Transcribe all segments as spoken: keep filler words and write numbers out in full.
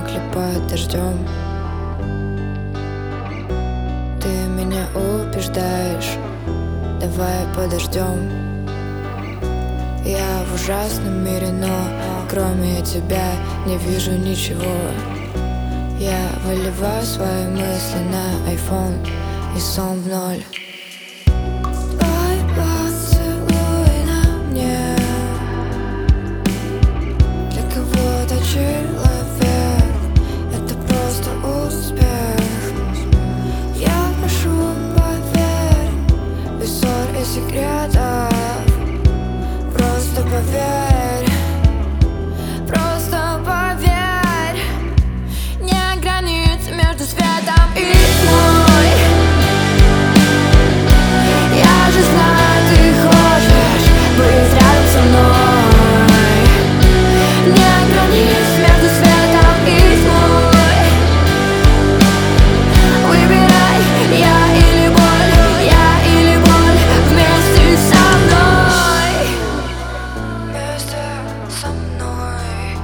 намокли под дождем. Ты меня убеждаешь, давай подождем. Я в ужасном мире, но кроме тебя не вижу ничего. Я выливаю свои мысли на айфон, и сон в ноль. Твой поцелуй на мне, для кого-то человек — это просто успех. Я прошу, поверь, без ссор и секретов. Просто поверь, просто поверь. Нет границ между светом и тьмой. Я же знаю, ты хочешь быть рядом со мной. Нет границ между светом и тьмой. Выбирай, я или боль, я или боль, вместе со мной. Вместе со мной.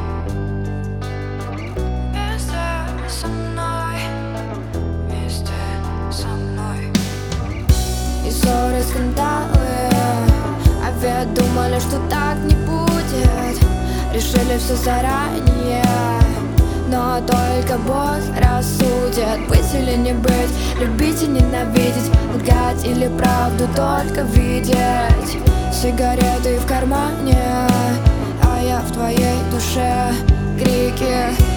Вместе со мной. Вместе со мной. И ссоры, скандалы, а ведь думали, что так не будет. Решили все заранее, но только Бог рассудит. Быть или не быть, любить и ненавидеть, лгать или правду только видеть. Сигареты в кармане, а я в твоей душе. Крики